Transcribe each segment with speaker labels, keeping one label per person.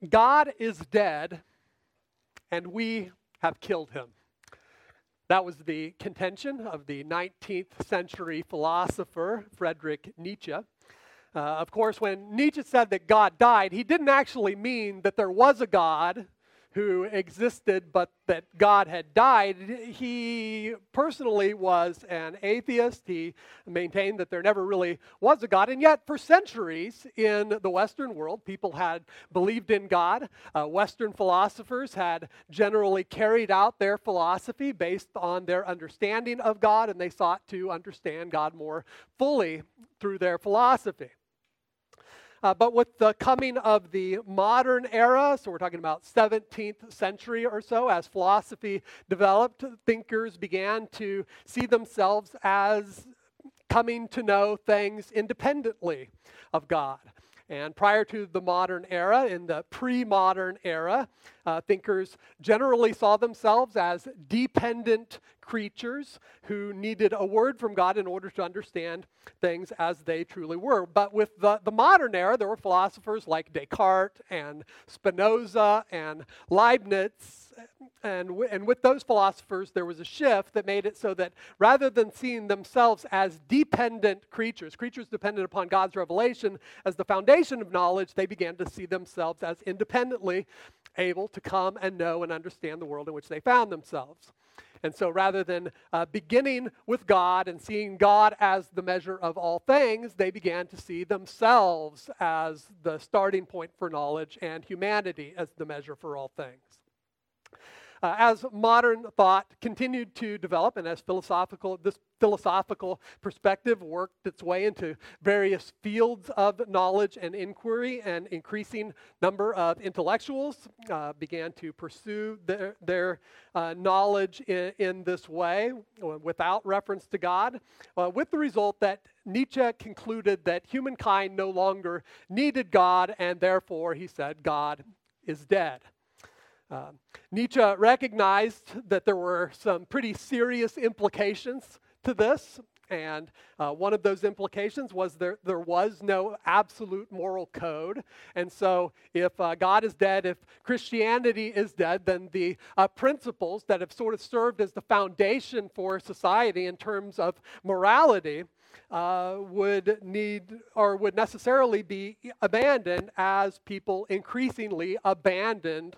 Speaker 1: God is dead, and we have killed him. That was the contention of the 19th century philosopher Friedrich Nietzsche. Of course, when Nietzsche said that God died, he didn't actually mean that there was a God who existed, but that God had died. He personally was an atheist. He maintained that there never really was a God. And yet, for centuries in the Western world, people had believed in God. Western philosophers had generally carried out their philosophy based on their understanding of God, and they sought to understand God more fully through their philosophy. But with the coming of the modern era, so we're talking about 17th century or so, as philosophy developed, thinkers began to see themselves as coming to know things independently of God. And prior to the modern era, in the pre-modern era, thinkers generally saw themselves as dependent creatures who needed a word from God in order to understand things as they truly were. But with the modern era, there were philosophers like Descartes and Spinoza and Leibniz. And with those philosophers, there was a shift that made it so that rather than seeing themselves as dependent creatures dependent upon God's revelation as the foundation of knowledge, they began to see themselves as independently able to come and know and understand the world in which they found themselves. And so rather than beginning with God and seeing God as the measure of all things, they began to see themselves as the starting point for knowledge and humanity as the measure for all things. As modern thought continued to develop and as this philosophical perspective worked its way into various fields of knowledge and inquiry, an increasing number of intellectuals began to pursue their knowledge in this way without reference to God, with the result that Nietzsche concluded that humankind no longer needed God, and therefore he said God is dead. Nietzsche recognized that there were some pretty serious implications to this, and one of those implications was there was no absolute moral code. And so if God is dead, if Christianity is dead, then the principles that have sort of served as the foundation for society in terms of morality would necessarily be abandoned as people increasingly abandoned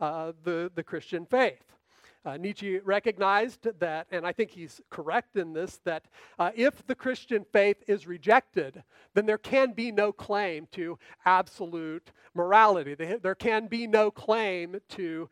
Speaker 1: the Christian faith. Nietzsche recognized that, and I think he's correct in this, that if the Christian faith is rejected, then there can be no claim to absolute morality. There can be no claim to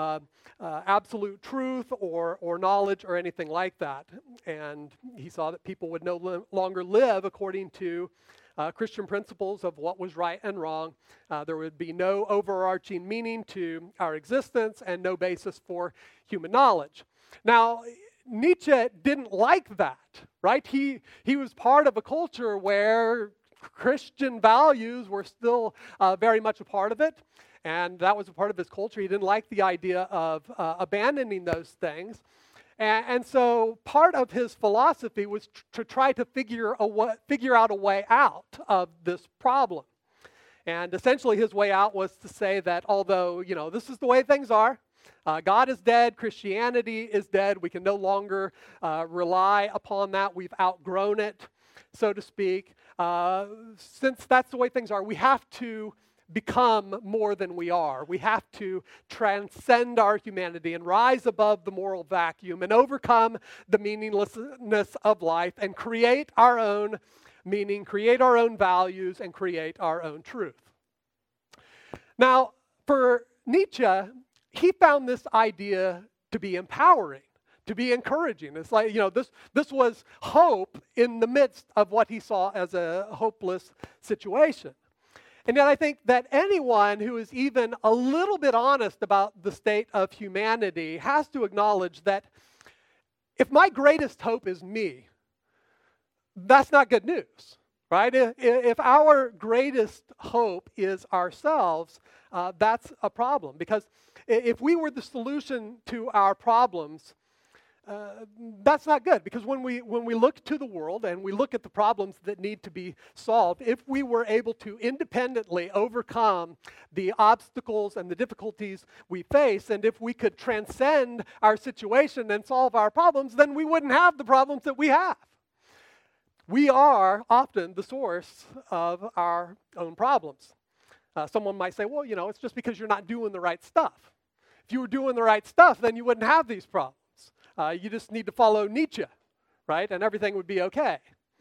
Speaker 1: absolute truth or knowledge or anything like that. And he saw that people would no longer live according to Christian principles of what was right and wrong. There would be no overarching meaning to our existence and no basis for human knowledge. Now, Nietzsche didn't like that, right? He was part of a culture where Christian values were still very much a part of it, and that was a part of his culture. He didn't like the idea of abandoning those things. And so part of his philosophy was to try to figure out a way out of this problem. And essentially his way out was to say that although, this is the way things are, God is dead, Christianity is dead, we can no longer rely upon that, we've outgrown it, so to speak. Since that's the way things are, we have to become more than we are. We have to transcend our humanity and rise above the moral vacuum and overcome the meaninglessness of life and create our own meaning, create our own values, and create our own truth. Now, for Nietzsche, he found this idea to be empowering, to be encouraging. It's like, this was hope in the midst of what he saw as a hopeless situation. And yet I think that anyone who is even a little bit honest about the state of humanity has to acknowledge that if my greatest hope is me, that's not good news, right? If our greatest hope is ourselves, that's a problem. Because if we were the solution to our problems, that's not good, because when we look to the world and we look at the problems that need to be solved, if we were able to independently overcome the obstacles and the difficulties we face, and if we could transcend our situation and solve our problems, then we wouldn't have the problems that we have. We are often the source of our own problems. Someone might say, well, it's just because you're not doing the right stuff. If you were doing the right stuff, then you wouldn't have these problems. You just need to follow Nietzsche, right? And everything would be okay.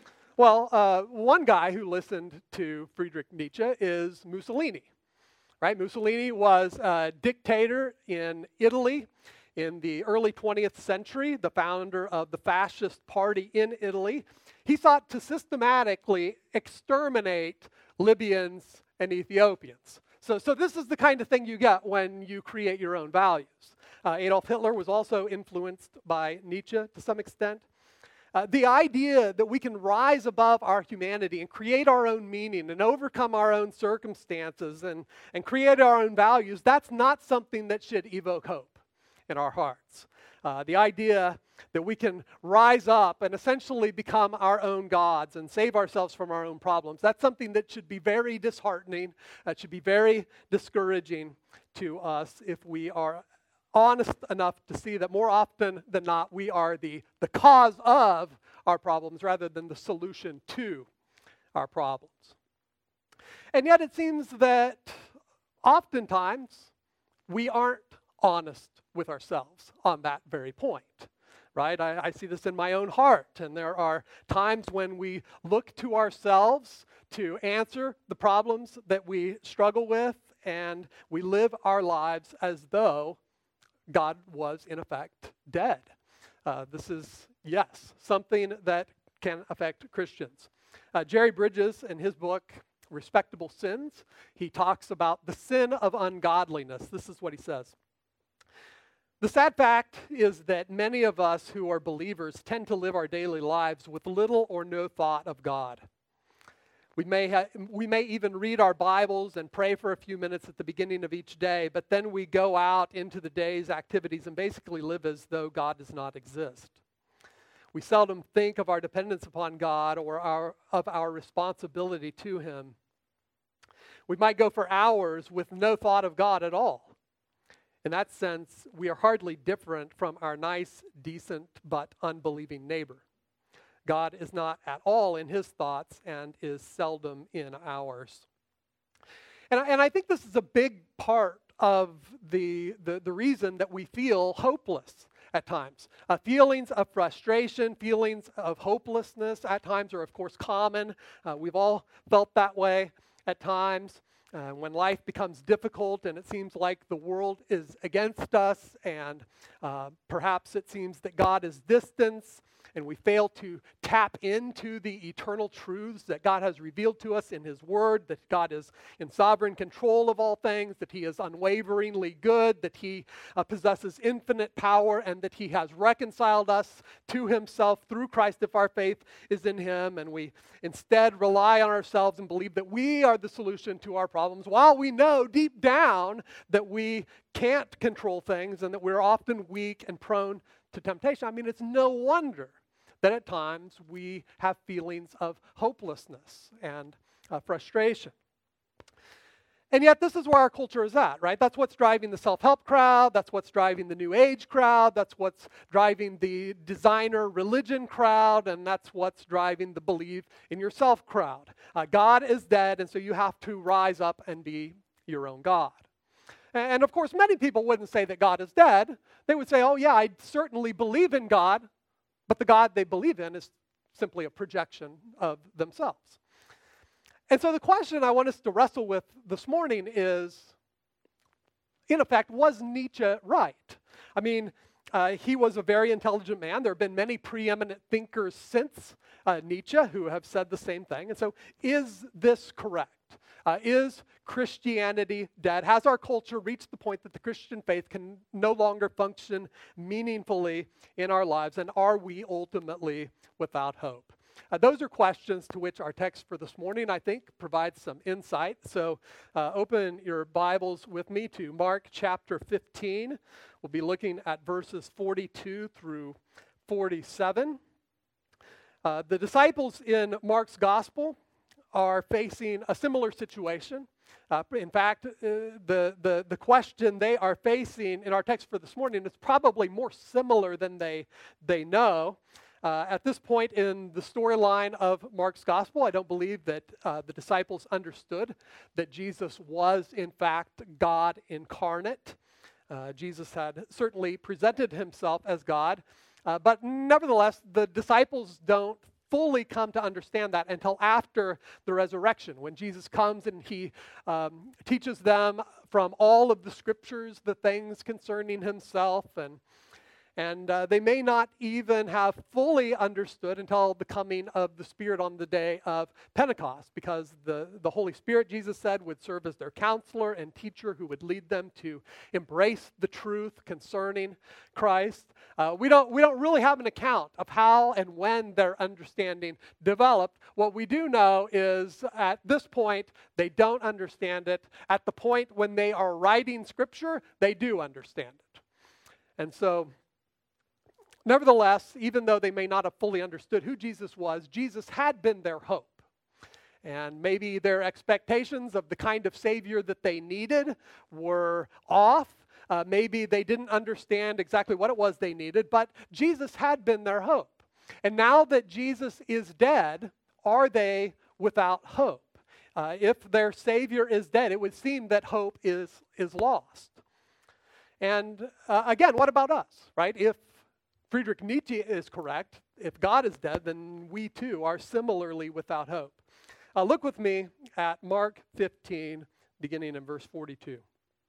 Speaker 1: Well, one guy who listened to Friedrich Nietzsche is Mussolini, right? Mussolini was a dictator in Italy in the early 20th century, the founder of the fascist party in Italy. He sought to systematically exterminate Libyans and Ethiopians. So this is the kind of thing you get when you create your own values. Adolf Hitler was also influenced by Nietzsche to some extent. The idea that we can rise above our humanity and create our own meaning and overcome our own circumstances and create our own values, that's not something that should evoke hope in our hearts. The idea that we can rise up and essentially become our own gods and save ourselves from our own problems, that's something that should be very disheartening, that should be very discouraging to us if we are honest enough to see that more often than not, we are the cause of our problems rather than the solution to our problems. And yet it seems that oftentimes we aren't honest with ourselves on that very point, right? I see this in my own heart, and there are times when we look to ourselves to answer the problems that we struggle with, and we live our lives as though God was, in effect, dead. This is, yes, something that can affect Christians. Jerry Bridges, in his book, Respectable Sins, he talks about the sin of ungodliness. This is what he says. The sad fact is that many of us who are believers tend to live our daily lives with little or no thought of God. We may even read our Bibles and pray for a few minutes at the beginning of each day, but then we go out into the day's activities and basically live as though God does not exist. We seldom think of our dependence upon God or of our responsibility to Him. We might go for hours with no thought of God at all. In that sense, we are hardly different from our nice, decent, but unbelieving neighbor. God is not at all in his thoughts and is seldom in ours. And I think this is a big part of the reason that we feel hopeless at times. Feelings of frustration, feelings of hopelessness at times are, of course, common. We've all felt that way at times. When life becomes difficult and it seems like the world is against us, and perhaps it seems that God is distant, and we fail to tap into the eternal truths that God has revealed to us in His Word, that God is in sovereign control of all things, that He is unwaveringly good, that He possesses infinite power, and that He has reconciled us to Himself through Christ if our faith is in Him, and we instead rely on ourselves and believe that we are the solution to our problems, while we know deep down that we can't control things and that we're often weak and prone to temptation. I mean, it's no wonder that at times we have feelings of hopelessness and frustration. And yet this is where our culture is at, right? That's what's driving the self-help crowd. That's what's driving the New Age crowd. That's what's driving the designer religion crowd. And that's what's driving the believe in yourself crowd. God is dead, and so you have to rise up and be your own God. And of course, many people wouldn't say that God is dead. They would say, oh yeah, I certainly believe in God, but the God they believe in is simply a projection of themselves. And so the question I want us to wrestle with this morning is, in effect, was Nietzsche right? I mean, he was a very intelligent man. There have been many preeminent thinkers since Nietzsche who have said the same thing. And so is this correct? Is Christianity dead? Has our culture reached the point that the Christian faith can no longer function meaningfully in our lives? And are we ultimately without hope? Those are questions to which our text for this morning, I think, provides some insight. So open your Bibles with me to Mark chapter 15. We'll be looking at verses 42 through 47. The disciples in Mark's gospel are facing a similar situation. In fact, the question they are facing in our text for this morning is probably more similar than they know. At this point in the storyline of Mark's gospel, I don't believe that the disciples understood that Jesus was, in fact, God incarnate. Jesus had certainly presented himself as God, but nevertheless, the disciples don't fully come to understand that until after the resurrection, when Jesus comes and he teaches them from all of the scriptures the things concerning himself, and they may not even have fully understood until the coming of the Spirit on the day of Pentecost, because the Holy Spirit, Jesus said, would serve as their counselor and teacher who would lead them to embrace the truth concerning Christ. We don't really have an account of how and when their understanding developed. What we do know is at this point, they don't understand it. At the point when they are writing Scripture, they do understand it. And so, nevertheless, even though they may not have fully understood who Jesus was, Jesus had been their hope. And maybe their expectations of the kind of Savior that they needed were off. Maybe they didn't understand exactly what it was they needed, but Jesus had been their hope. And now that Jesus is dead, are they without hope? If their Savior is dead, it would seem that hope is lost. And again, what about us, right? If Friedrich Nietzsche is correct, if God is dead, then we too are similarly without hope. Look with me at Mark 15, beginning in verse 42.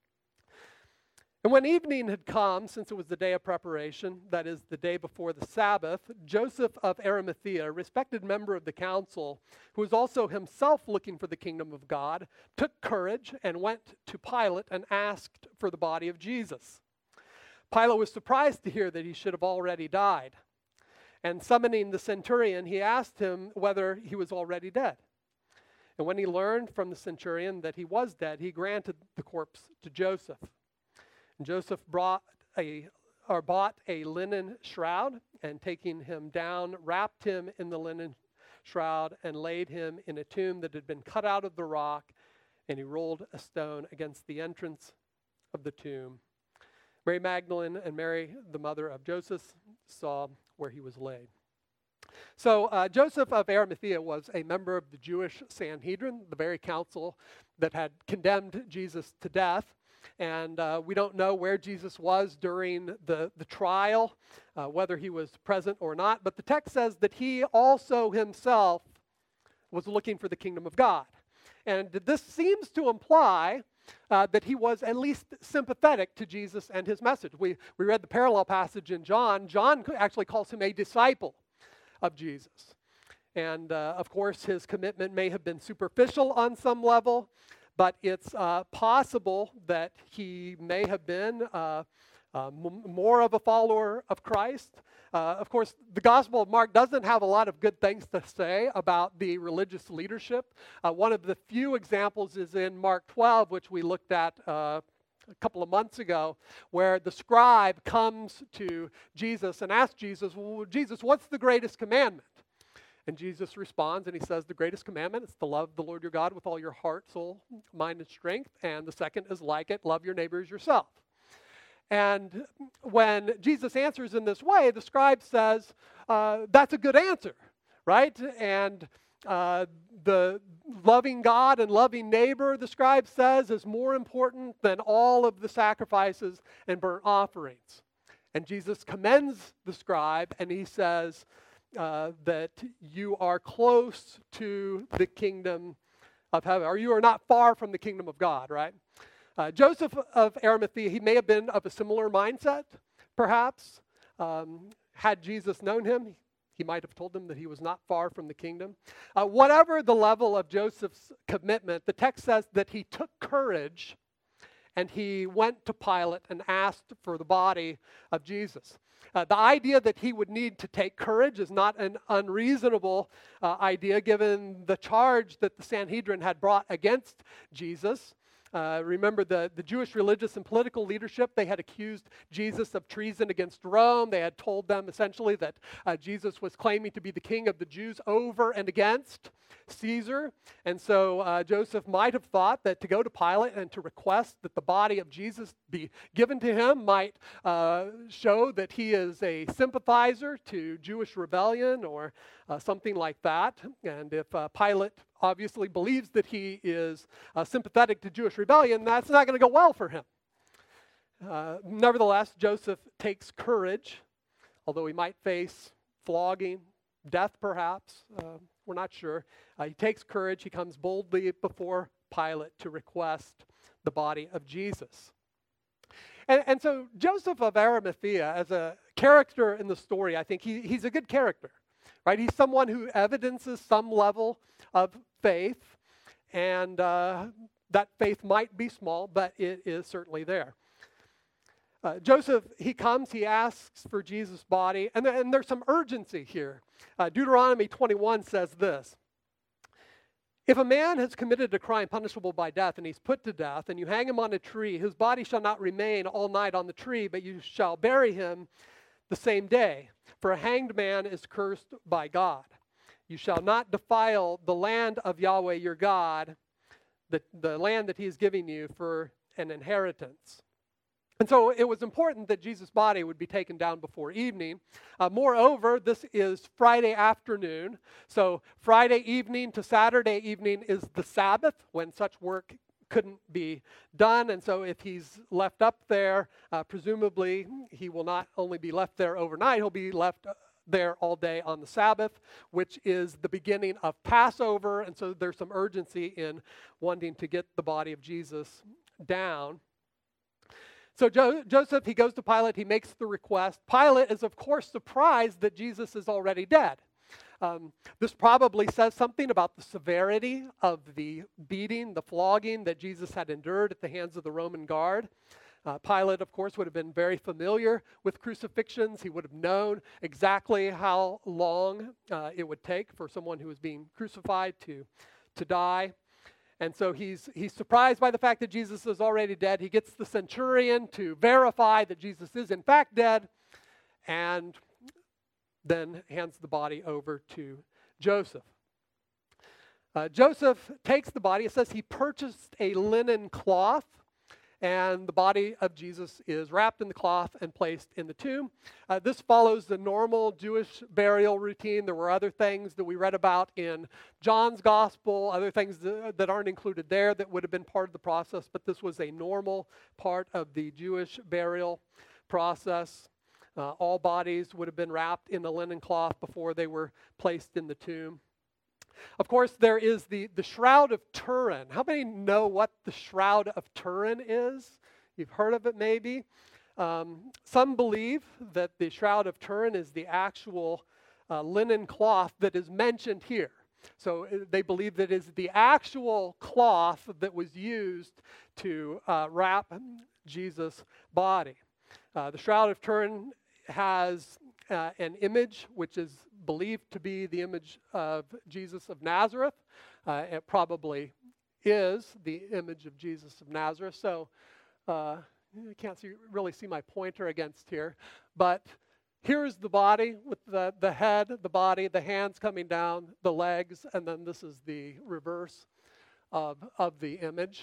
Speaker 1: And when evening had come, since it was the day of preparation, that is, the day before the Sabbath, Joseph of Arimathea, a respected member of the council, who was also himself looking for the kingdom of God, took courage and went to Pilate and asked for the body of Jesus. Pilate was surprised to hear that he should have already died. And summoning the centurion, he asked him whether he was already dead. And when he learned from the centurion that he was dead, he granted the corpse to Joseph. And Joseph bought a linen shroud, and taking him down, wrapped him in the linen shroud and laid him in a tomb that had been cut out of the rock, and he rolled a stone against the entrance of the tomb. Mary Magdalene and Mary, the mother of Joseph, saw where he was laid. So Joseph of Arimathea was a member of the Jewish Sanhedrin, the very council that had condemned Jesus to death. And we don't know where Jesus was during the trial, whether he was present or not. But the text says that he also himself was looking for the kingdom of God. And this seems to imply that he was at least sympathetic to Jesus and his message. We read the parallel passage in John. John actually calls him a disciple of Jesus. And of course, his commitment may have been superficial on some level, but it's possible that he may have been more of a follower of Christ. Of course, the Gospel of Mark doesn't have a lot of good things to say about the religious leadership. One of the few examples is in Mark 12, which we looked at a couple of months ago, where the scribe comes to Jesus and asks Jesus, well, Jesus, what's the greatest commandment? And Jesus responds and he says, the greatest commandment is to love the Lord your God with all your heart, soul, mind, and strength. And the second is like it, love your neighbor as yourself. And when Jesus answers in this way, the scribe says, that's a good answer, right? And the loving God and loving neighbor, the scribe says, is more important than all of the sacrifices and burnt offerings. And Jesus commends the scribe and he says that you are close to the kingdom of heaven, or you are not far from the kingdom of God, right? Joseph of Arimathea, he may have been of a similar mindset, perhaps. Had Jesus known him, he might have told him that he was not far from the kingdom. Whatever the level of Joseph's commitment, the text says that he took courage and he went to Pilate and asked for the body of Jesus. The idea that he would need to take courage is not an unreasonable idea given the charge that the Sanhedrin had brought against Jesus. Remember, the Jewish religious and political leadership, they had accused Jesus of treason against Rome. They had told them essentially that Jesus was claiming to be the king of the Jews over and against Caesar. And so Joseph might have thought that to go to Pilate and to request that the body of Jesus be given to him might show that he is a sympathizer to Jewish rebellion or something like that. And if Pilate obviously believes that he is sympathetic to Jewish rebellion, that's not going to go well for him. Nevertheless, Joseph takes courage, although he might face flogging, death perhaps, we're not sure. He takes courage, he comes boldly before Pilate to request the body of Jesus. And so Joseph of Arimathea, as a character in the story, I think he's a good character. Right? He's someone who evidences some level of faith, and that faith might be small, but it is certainly there. Joseph, he comes, he asks for Jesus' body, and there's some urgency here. Deuteronomy 21 says this: "If a man has committed a crime punishable by death, and he's put to death, and you hang him on a tree, his body shall not remain all night on the tree, but you shall bury him the same day. For a hanged man is cursed by God. You shall not defile the land of Yahweh your God, the land that he is giving you for an inheritance." And so it was important that Jesus' body would be taken down before evening. Moreover, this is Friday afternoon. So Friday evening to Saturday evening is the Sabbath, when such work couldn't be done. And so if he's left up there, presumably he will not only be left there overnight, he'll be left there all day on the Sabbath, which is the beginning of Passover. And so there's some urgency in wanting to get the body of Jesus down. So Joseph, he goes to Pilate, he makes the request. Pilate is, of course, surprised that Jesus is already dead. This probably says something about the severity of the beating, the flogging that Jesus had endured at the hands of the Roman guard. Pilate, of course, would have been very familiar with crucifixions. He would have known exactly how long it would take for someone who was being crucified to die. And so he's surprised by the fact that Jesus is already dead. He gets the centurion to verify that Jesus is in fact dead, and then hands the body over to Joseph. Joseph takes the body. It says he purchased a linen cloth, and the body of Jesus is wrapped in the cloth and placed in the tomb. This follows the normal Jewish burial routine. There were other things that we read about in John's gospel, other things that aren't included there that would have been part of the process, but this was a normal part of the Jewish burial process. All bodies would have been wrapped in the linen cloth before they were placed in the tomb. Of course, there is the Shroud of Turin. How many know what the Shroud of Turin is? You've heard of it maybe. Some believe that the Shroud of Turin is the actual linen cloth that is mentioned here. So they believe that it is the actual cloth that was used to wrap Jesus' body. The Shroud of Turin has an image which is believed to be the image of Jesus of Nazareth. It probably is the image of Jesus of Nazareth. So I can't really see my pointer against here. But here's the body with the head, the body, the hands coming down, the legs, and then this is the reverse of the image.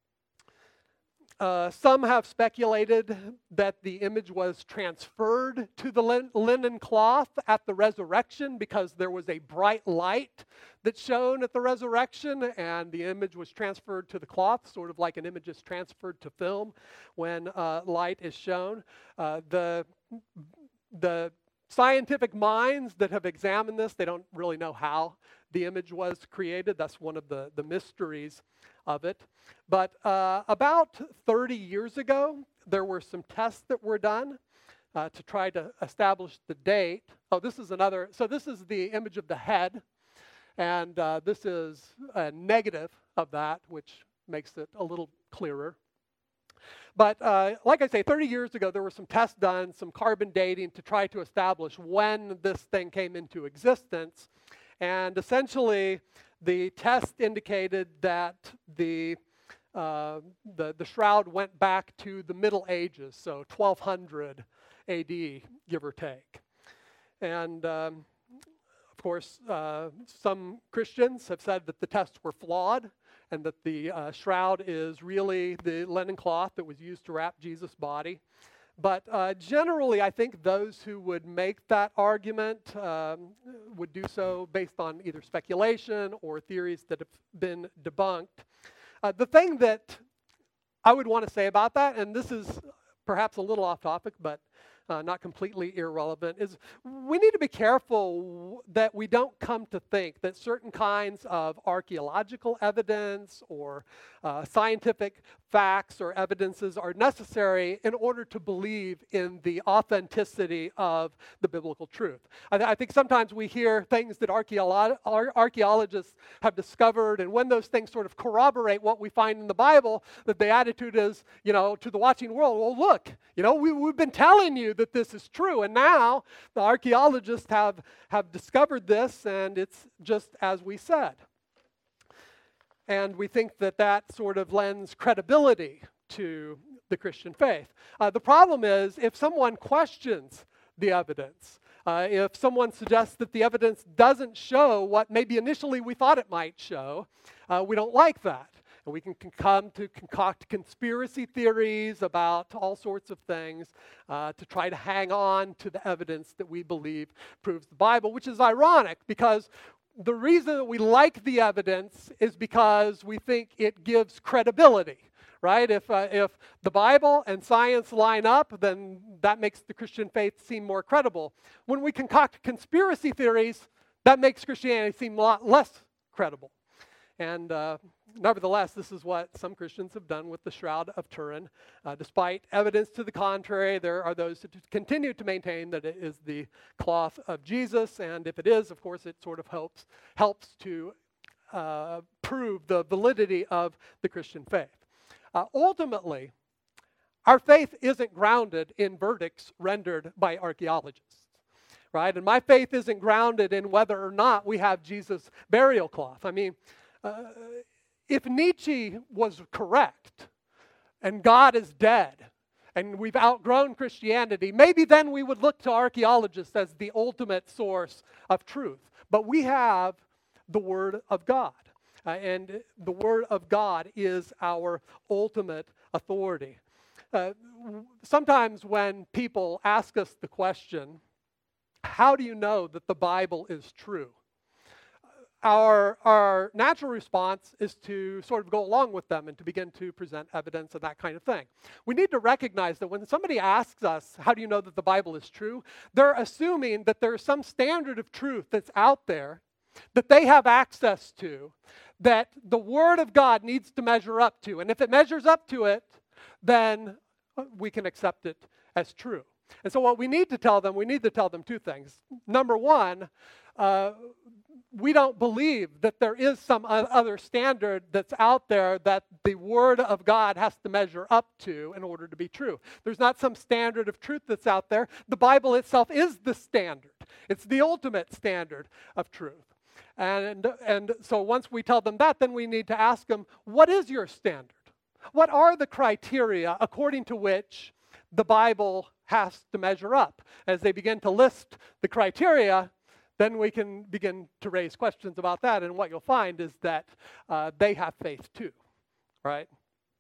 Speaker 1: Some have speculated that the image was transferred to the linen cloth at the resurrection because there was a bright light that shone at the resurrection, and the image was transferred to the cloth, sort of like an image is transferred to film when light is shown. The scientific minds that have examined this, they don't really know how the image was created. That's one of the mysteries of it. But about 30 years ago, there were some tests that were done to try to establish the date. Oh, this is another. So this is the image of the head, and this is a negative of that, which makes it a little clearer. But like I say, 30 years ago, there were some tests done, some carbon dating to try to establish when this thing came into existence. And essentially, the test indicated that the shroud went back to the Middle Ages, so 1200 AD, give or take. And of course, some Christians have said that the tests were flawed and that the shroud is really the linen cloth that was used to wrap Jesus' body. But generally, I think those who would make that argument would do so based on either speculation or theories that have been debunked. The thing that I would want to say about that, and this is perhaps a little off topic, but not completely irrelevant, is we need to be careful that we don't come to think that certain kinds of archaeological evidence or scientific facts or evidences are necessary in order to believe in the authenticity of the biblical truth. I think sometimes we hear things that archaeologists have discovered, and when those things sort of corroborate what we find in the Bible, that the attitude is, to the watching world, well, look, we've been telling you that this is true, and now the archaeologists have discovered this, and it's just as we said. And we think that sort of lends credibility to the Christian faith. The problem is if someone questions the evidence, if someone suggests that the evidence doesn't show what maybe initially we thought it might show, we don't like that. And we can come to concoct conspiracy theories about all sorts of things to try to hang on to the evidence that we believe proves the Bible, which is ironic because the reason that we like the evidence is because we think it gives credibility, right? If the Bible and science line up, then that makes the Christian faith seem more credible. When we concoct conspiracy theories, that makes Christianity seem a lot less credible. And nevertheless, this is what some Christians have done with the Shroud of Turin. Despite evidence to the contrary, there are those who continue to maintain that it is the cloth of Jesus. And if it is, of course, it sort of helps to prove the validity of the Christian faith. Ultimately, our faith isn't grounded in verdicts rendered by archaeologists. Right? And my faith isn't grounded in whether or not we have Jesus' burial cloth. I mean, if Nietzsche was correct and God is dead and we've outgrown Christianity, maybe then we would look to archaeologists as the ultimate source of truth. But we have the Word of God. And the Word of God is our ultimate authority. Sometimes when people ask us the question, how do you know that the Bible is true? Our natural response is to sort of go along with them and to begin to present evidence and that kind of thing. We need to recognize that when somebody asks us, how do you know that the Bible is true? They're assuming that there's some standard of truth that's out there that they have access to, that the Word of God needs to measure up to. And if it measures up to it, then we can accept it as true. And so what we need to tell them two things. Number one, we don't believe that there is some other standard that's out there that the Word of God has to measure up to in order to be true. There's not some standard of truth that's out there. The Bible itself is the standard. It's the ultimate standard of truth. And so once we tell them that, then we need to ask them, what is your standard? What are the criteria according to which the Bible has to measure up? As they begin to list the criteria, then we can begin to raise questions about that. And what you'll find is that they have faith too, right?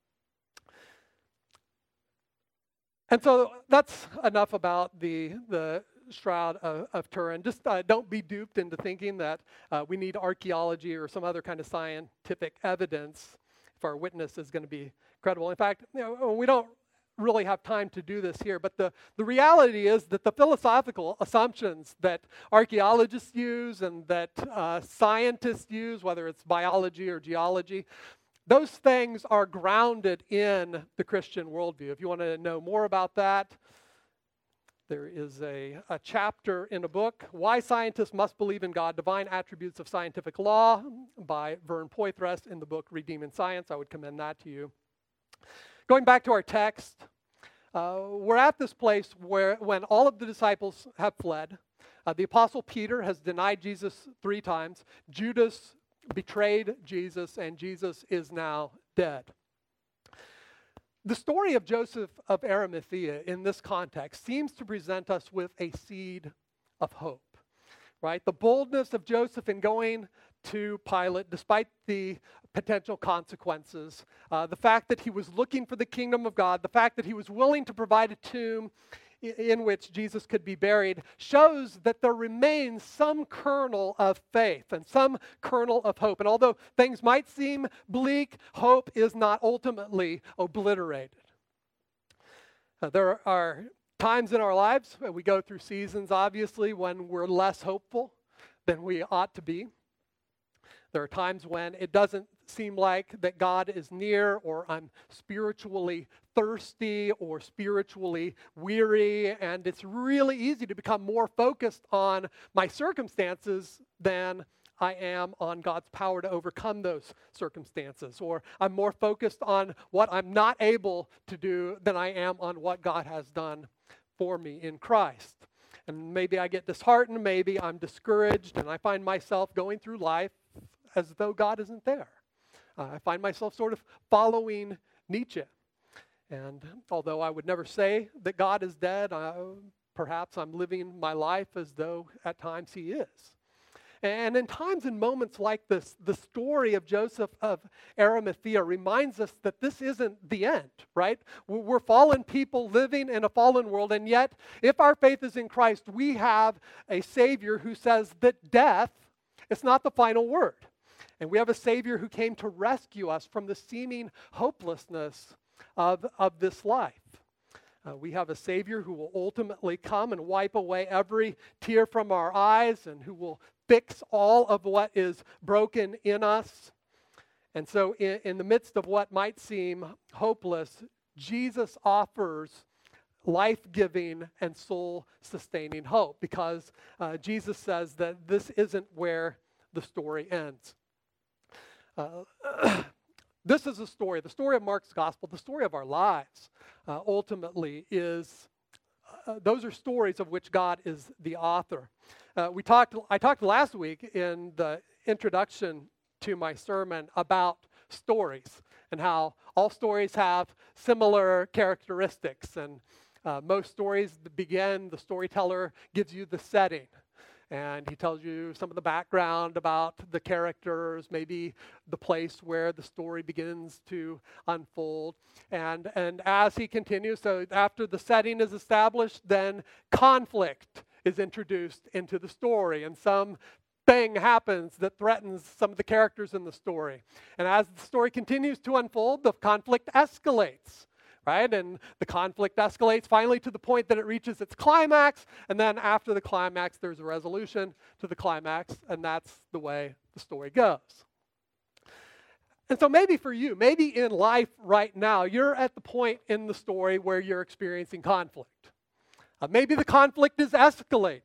Speaker 1: And so that's enough about the Shroud of Turin. Just don't be duped into thinking that we need archaeology or some other kind of scientific evidence if our witness is going to be credible. In fact, we don't really have time to do this here, but the reality is that the philosophical assumptions that archaeologists use and that scientists use, whether it's biology or geology, those things are grounded in the Christian worldview. If you want to know more about that, there is a chapter in a book, Why Scientists Must Believe in God, Divine Attributes of Scientific Law by Vern Poythress in the book Redeeming Science. I would commend that to you. Going back to our text, we're at this place where when all of the disciples have fled, the Apostle Peter has denied Jesus 3 times, Judas betrayed Jesus, and Jesus is now dead. The story of Joseph of Arimathea in this context seems to present us with a seed of hope, right? The boldness of Joseph in going to Pilate, despite the potential consequences, the fact that he was looking for the kingdom of God, the fact that he was willing to provide a tomb in which Jesus could be buried, shows that there remains some kernel of faith and some kernel of hope. And although things might seem bleak, hope is not ultimately obliterated. There are times in our lives, we go through seasons, obviously, when we're less hopeful than we ought to be. There are times when it doesn't seem like that God is near, or I'm spiritually thirsty or spiritually weary, and it's really easy to become more focused on my circumstances than I am on God's power to overcome those circumstances, or I'm more focused on what I'm not able to do than I am on what God has done for me in Christ. And maybe I get disheartened, maybe I'm discouraged, and I find myself going through life as though God isn't there. I find myself sort of following Nietzsche. And although I would never say that God is dead, perhaps I'm living my life as though at times he is. And in times and moments like this, the story of Joseph of Arimathea reminds us that this isn't the end, right? We're fallen people living in a fallen world, and yet, if our faith is in Christ, we have a Savior who says that death is not the final word. And we have a Savior who came to rescue us from the seeming hopelessness of this life. We have a Savior who will ultimately come and wipe away every tear from our eyes, and who will fix all of what is broken in us. And so in the midst of what might seem hopeless, Jesus offers life-giving and soul-sustaining hope, because Jesus says that this isn't where the story ends. This is a story, the story of Mark's gospel, the story of our lives, ultimately is, those are stories of which God is the author. I talked last week in the introduction to my sermon about stories and how all stories have similar characteristics. And most stories begin, the storyteller gives you the setting. And he tells you some of the background about the characters, maybe the place where the story begins to unfold. And as he continues, so after the setting is established, then conflict is introduced into the story. And some thing happens that threatens some of the characters in the story. And as the story continues to unfold, the conflict escalates. Right? And the conflict escalates finally to the point that it reaches its climax, and then after the climax, there's a resolution to the climax, and that's the way the story goes. And so maybe for you, maybe in life right now, you're at the point in the story where you're experiencing conflict. Maybe the conflict is escalating.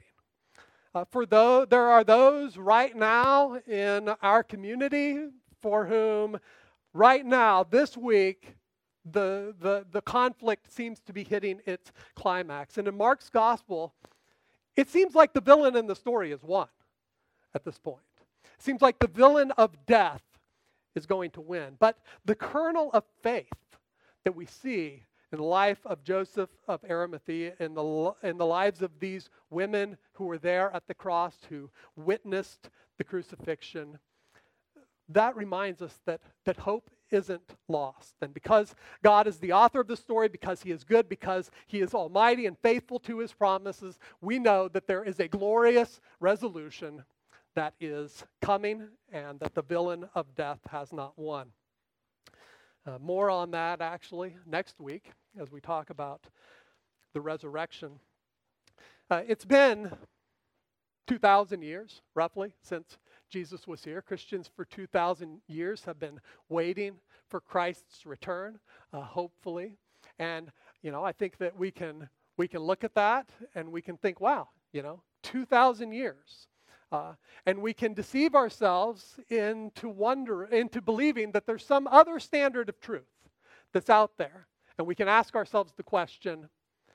Speaker 1: There are those right now in our community for whom right now, this week, the conflict seems to be hitting its climax. And in Mark's gospel, it seems like the villain in the story is won at this point. It seems like the villain of death is going to win. But the kernel of faith that we see in the life of Joseph of Arimathea, in the lives of these women who were there at the cross, who witnessed the crucifixion, that reminds us that hope isn't lost. And because God is the author of the story, because he is good, because he is almighty and faithful to his promises, we know that there is a glorious resolution that is coming, and that the villain of death has not won. More on that, actually, next week as we talk about the resurrection. It's been 2,000 years, roughly, since Jesus was here. Christians for 2,000 years have been waiting for Christ's return, hopefully. And, I think that we can look at that and we can think, wow, 2,000 years. And we can deceive ourselves into believing that there's some other standard of truth that's out there. And we can ask ourselves the question,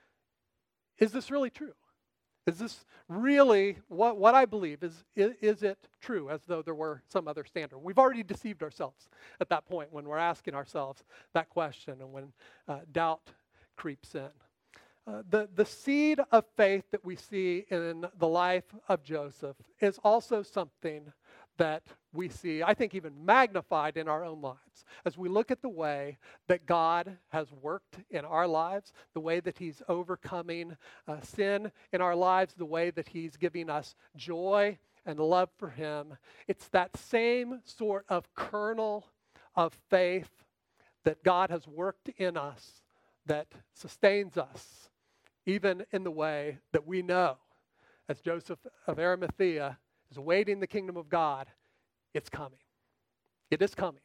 Speaker 1: is this really true? Is this really what I believe? Is it true, as though there were some other standard? We've already deceived ourselves at that point when we're asking ourselves that question and when doubt creeps in. The seed of faith that we see in the life of Joseph is also something that we see, I think, even magnified in our own lives. As we look at the way that God has worked in our lives, the way that he's overcoming sin in our lives, the way that he's giving us joy and love for him, it's that same sort of kernel of faith that God has worked in us that sustains us, even in the way that we know, as Joseph of Arimathea is awaiting the kingdom of God, it's coming. It is coming.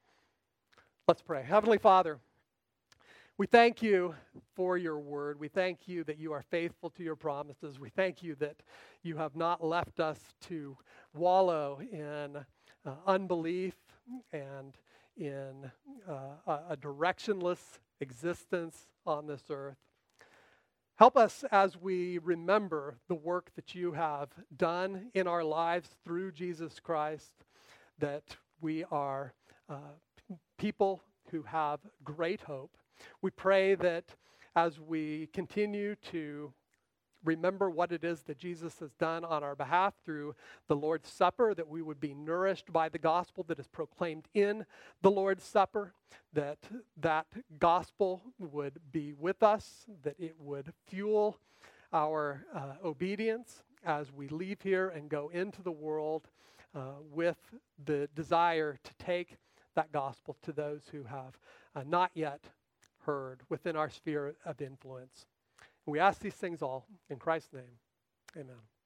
Speaker 1: Let's pray. Heavenly Father, we thank you for your word. We thank you that you are faithful to your promises. We thank you that you have not left us to wallow in unbelief and in a directionless existence on this earth. Help us as we remember the work that you have done in our lives through Jesus Christ, that we are people who have great hope. We pray that as we continue to remember what it is that Jesus has done on our behalf through the Lord's Supper, that we would be nourished by the gospel that is proclaimed in the Lord's Supper, that that gospel would be with us, that it would fuel our obedience as we leave here and go into the world with the desire to take that gospel to those who have not yet heard within our sphere of influence. We ask these things all in Christ's name. Amen.